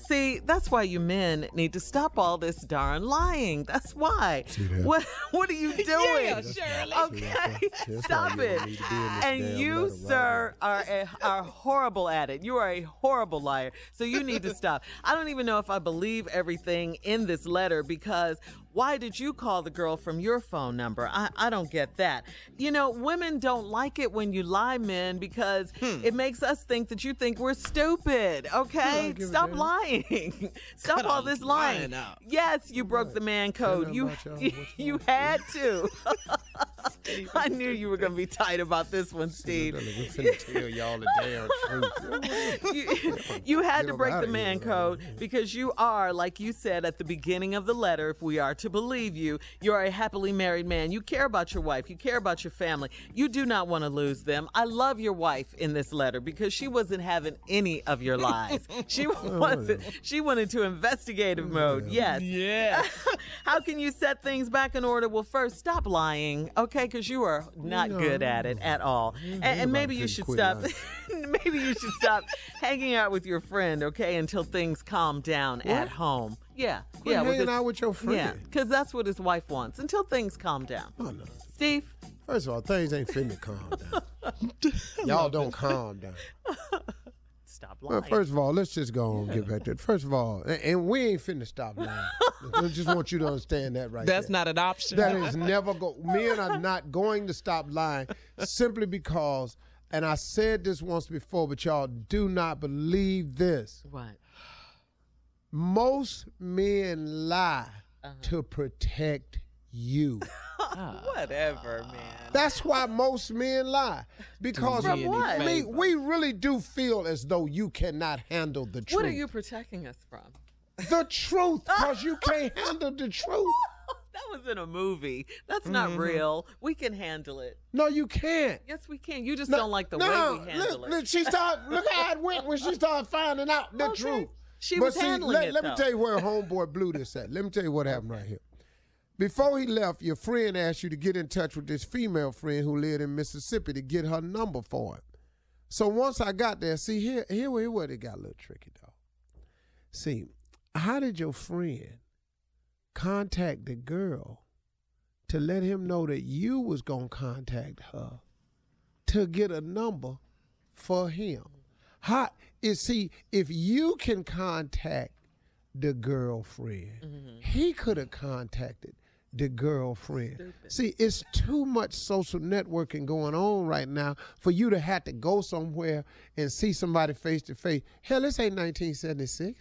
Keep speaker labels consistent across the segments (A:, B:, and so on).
A: See, that's why you men need to stop all this darn lying. That's why. What are you doing?
B: Yeah, Shirley.
A: Okay, stop it. And you, sir, are horrible at it. You are a horrible liar. So you need to stop. I don't even know if I believe everything in this letter, because why did you call the girl from your phone number? I don't get that. You know, women don't like it when you lie, men, because it makes us think that you think we're stupid, okay? Stop lying. Stop all this lying. Yes, you broke the man code. You had to. I knew you were going to be tight about this one, Steve.
C: We're finna tell y'all the damn truth.
A: You had to break the man code because you are, like you said at the beginning of the letter, if we are to believe you, you are a happily married man. You care about your wife. You care about your family. You do not want to lose them. I love your wife in this letter because she wasn't having any of your lies. She wasn't. She went into investigative mode. Yes.
B: Yeah.
A: How can you set things back in order? Well, first, stop lying, okay? Because you are not good at it at all. And maybe you should stop. Maybe you should stop hanging out with your friend, okay, until things calm down at home. Yeah.
C: Hanging out with your friend.
A: Yeah, because that's what his wife wants, until things calm down.
C: Oh, no.
A: Steve?
C: First of all, things ain't finna calm down. Y'all don't calm down.
A: Stop lying.
C: Well, first of all, let's just go on and get back to it. First of all, and we ain't finna stop lying. I just want you to understand that right
B: That's
C: there.
B: not an option.
C: That is never men are not going to stop lying simply because, and I said this once before, but y'all do not believe this.
A: What?
C: Most men lie to protect you.
A: Whatever, man.
C: That's why most men lie. Because we really do feel as though you cannot handle the truth.
A: What are you protecting us from?
C: The truth, because you can't handle the truth.
A: That was in a movie. That's not real. We can handle it.
C: No, you can't.
A: Yes, we can. You just don't like the way we handle it.
C: Look how it went when she started finding out the truth.
A: She was handling it,
C: Let me tell you where homeboy blew this at. Let me tell you what happened right here. Before he left, your friend asked you to get in touch with this female friend who lived in Mississippi to get her number for him. So once I got there, see, here where it got a little tricky, dog. See, how did your friend contact the girl to let him know that you was going to contact her to get a number for him? If you can contact the girlfriend, he could have contacted the girlfriend. Stupid. See, it's too much social networking going on right now for you to have to go somewhere and see somebody face to face. Hell, this ain't 1976.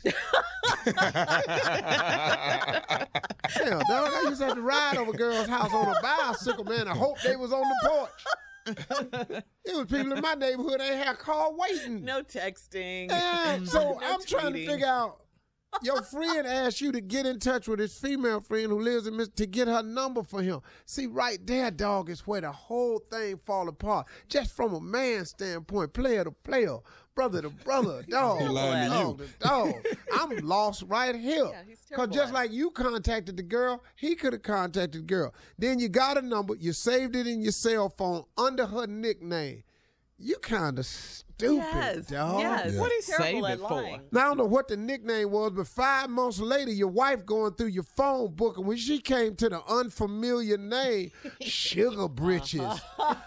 C: Hell, dog, I used to have to ride over a girl's house on a bicycle, man. I hope they was on the porch. It was people in my neighborhood that had car waiting.
A: No texting.
C: So I'm trying to figure out, your friend asked you to get in touch with his female friend who lives in to get her number for him. See, right there, dog, is where the whole thing fall apart. Just from a man's standpoint, player to player, brother to brother, dog.
D: He lying to you.
C: Dog. I'm lost right here.
A: Yeah, he's
C: Because just like you contacted the girl, he could have contacted the girl. Then you got a number, you saved it in your cell phone under her nickname. You kind of stupid, dog.
A: Yes.
B: What he
A: Terrible
B: saved
A: at
B: it for?
A: lying.
C: Now, I don't know what the nickname was, but 5 months later, your wife going through your phone book, and when she came to the unfamiliar name, Sugar Britches,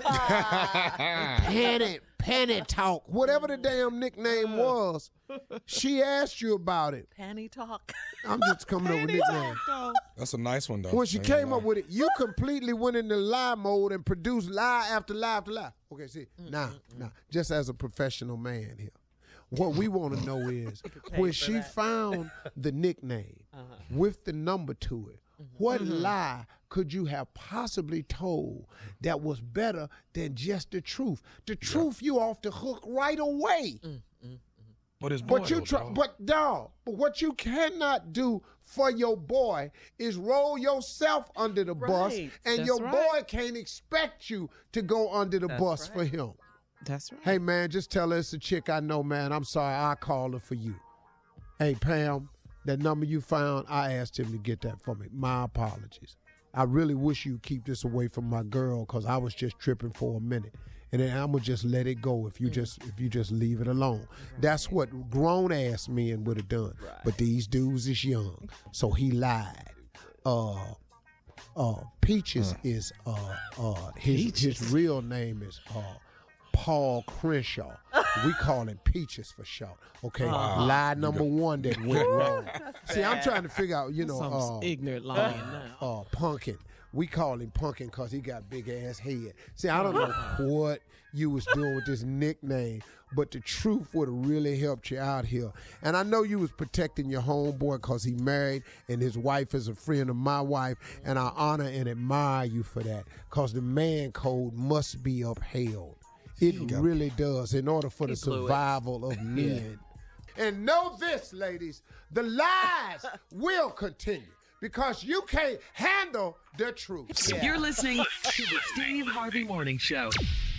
C: Penny Talk, whatever the damn nickname was, she asked you about it.
A: Panty talk.
C: I'm just coming up with nicknames.
D: That's a nice one, though.
C: When she came up with it, you completely went into lie mode and produced lie after lie after lie. Okay, see, now, just as a professional man here, what we want to know is when she found the nickname with the number to it, what lie could you have possibly told that was better than just the truth? The truth you off the hook right away.
D: But it's boy,
C: but what you cannot do for your boy is roll yourself under the bus, and your boy can't expect you to go under the bus for him.
B: That's right.
C: Hey, man, just tell her it's a chick I know, man. I'm sorry, I called her for you. Hey, Pam, that number you found, I asked him to get that for me. My apologies. I really wish you'd keep this away from my girl because I was just tripping for a minute. and then I'm gonna just let it go if you just leave it alone. That's what grown ass men would have done.
A: Right.
C: But these dudes is young, so he lied. Peaches is his real name is Paul Crenshaw. We call him Peaches for short. Okay, lie number one that went wrong. See, I'm trying to figure out,
B: some ignorant lying now.
C: Punkin. We call him Punkin because he got big ass head. See, I don't know what you was doing with this nickname, but the truth would have really helped you out here. And I know you was protecting your homeboy because he married and his wife is a friend of my wife, and I honor and admire you for that because the man code must be upheld. It really does in order for the survival of men. And know this, ladies, the lies will continue. Because you can't handle the truth.
E: You're listening to the Steve Harvey Morning Show.